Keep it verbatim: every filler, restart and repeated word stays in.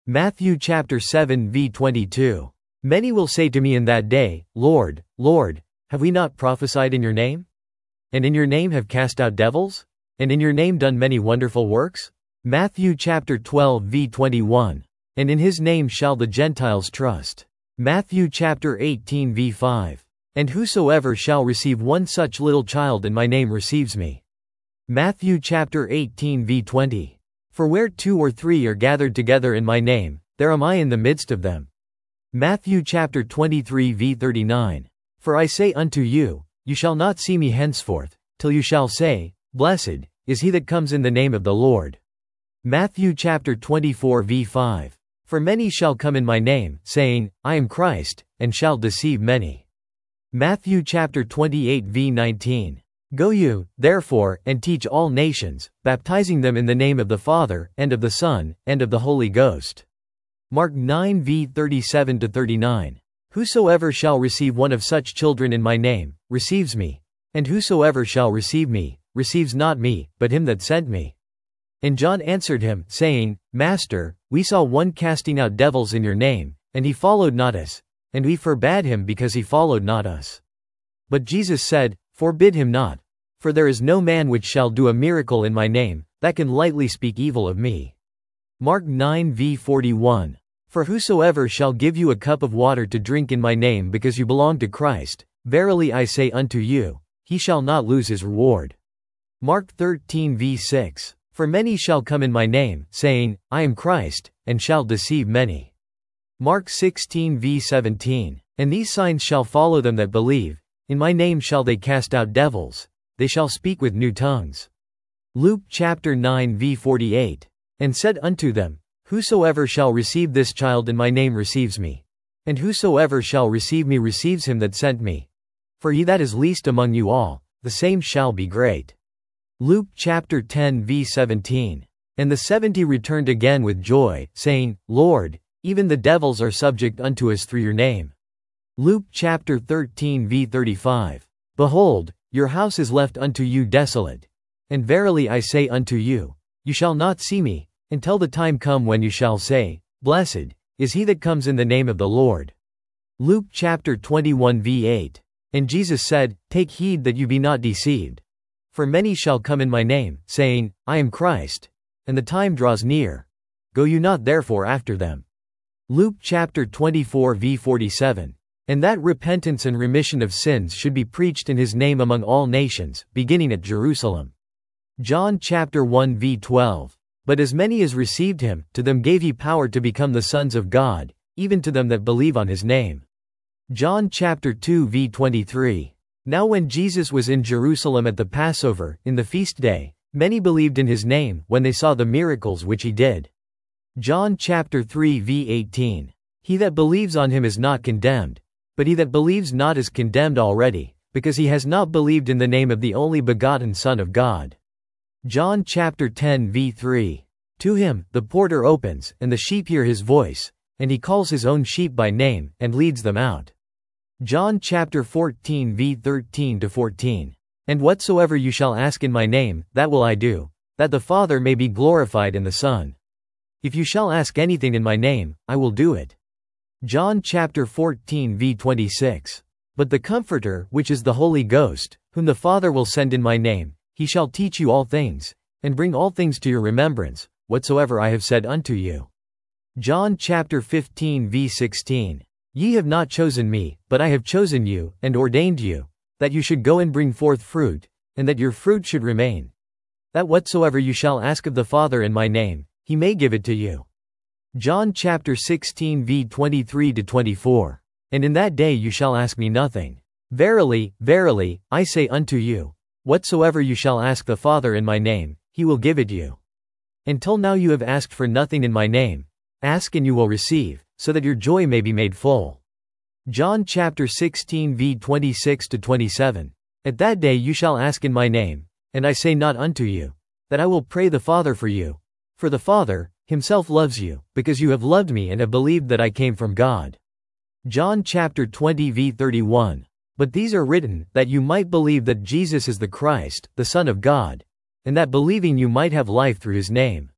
Matthew chapter seven verse twenty-two. Many will say to me in that day, Lord, Lord, have we not prophesied in your name? And in your name have cast out devils? And in your name done many wonderful works? Matthew chapter twelve verse twenty-one. And in his name shall the Gentiles trust. Matthew chapter eighteen verse five. And whosoever shall receive one such little child in my name receives me. Matthew chapter eighteen verse twenty. For where two or three are gathered together in my name, there am I in the midst of them. Matthew chapter twenty-three verse thirty-nine. For I say unto you, you shall not see me henceforth, till you shall say, Blessed is he that comes in the name of the Lord. Matthew chapter twenty-four verse five. For many shall come in my name, saying, I am Christ, and shall deceive many. Matthew chapter twenty-eight verse nineteen. Go you, therefore, and teach all nations, baptizing them in the name of the Father, and of the Son, and of the Holy Ghost. Mark nine verse thirty-seven to thirty-nine. Whosoever shall receive one of such children in my name, receives me. And whosoever shall receive me, receives not me, but him that sent me. And John answered him, saying, Master, we saw one casting out devils in your name, and he followed not us, and we forbade him because he followed not us. But Jesus said, Forbid him not. For there is no man which shall do a miracle in my name, that can lightly speak evil of me. Mark nine verse forty-one. For whosoever shall give you a cup of water to drink in my name because you belong to Christ, verily I say unto you, he shall not lose his reward. Mark thirteen verse six. For many shall come in my name, saying, I am Christ, and shall deceive many. Mark sixteen verse seventeen. And these signs shall follow them that believe. In my name shall they cast out devils. They shall speak with new tongues. Luke chapter nine verse forty-eight. And said unto them, Whosoever shall receive this child in my name receives me. And whosoever shall receive me receives him that sent me. For he that is least among you all, the same shall be great. Luke chapter ten verse seventeen. And the seventy returned again with joy, saying, Lord, even the devils are subject unto us through your name. Luke chapter thirteen verse thirty-five. Behold, your house is left unto you desolate. And verily I say unto you, you shall not see me, until the time come when you shall say, Blessed is he that comes in the name of the Lord. Luke chapter twenty-one verse eight. And Jesus said, Take heed that you be not deceived. For many shall come in my name, saying, I am Christ, and the time draws near. Go you not therefore after them. Luke chapter twenty-four verse forty-seven. And that repentance and remission of sins should be preached in his name among all nations, beginning at Jerusalem. John chapter one verse twelve. But as many as received him, to them gave he power to become the sons of God, even to them that believe on his name. John chapter two verse twenty-three. Now when Jesus was in Jerusalem at the Passover, in the feast day, many believed in his name, when they saw the miracles which he did. John chapter three verse eighteen. He that believes on him is not condemned. But he that believes not is condemned already, because he has not believed in the name of the only begotten Son of God. John chapter ten verse three. To him, the porter opens, and the sheep hear his voice, and he calls his own sheep by name, and leads them out. John chapter fourteen verse thirteen to fourteen. And whatsoever you shall ask in my name, that will I do, that the Father may be glorified in the Son. If you shall ask anything in my name, I will do it. John chapter fourteen verse twenty-six. But the Comforter, which is the Holy Ghost, whom the Father will send in my name, he shall teach you all things, and bring all things to your remembrance, whatsoever I have said unto you. John chapter fifteen verse sixteen. Ye have not chosen me, but I have chosen you, and ordained you, that you should go and bring forth fruit, and that your fruit should remain. That whatsoever you shall ask of the Father in my name, he may give it to you. John chapter sixteen verse twenty-three to twenty-four. And in that day you shall ask me nothing. Verily, verily, I say unto you, whatsoever you shall ask the Father in my name, he will give it you. Until now you have asked for nothing in my name. Ask and you will receive, so that your joy may be made full. John chapter sixteen verse twenty-six to twenty-seven. At that day you shall ask in my name, and I say not unto you, that I will pray the Father for you. For the Father himself loves you, because you have loved me and have believed that I came from God. John chapter twenty verse thirty-one. But these are written, that you might believe that Jesus is the Christ, the Son of God, and that believing you might have life through his name.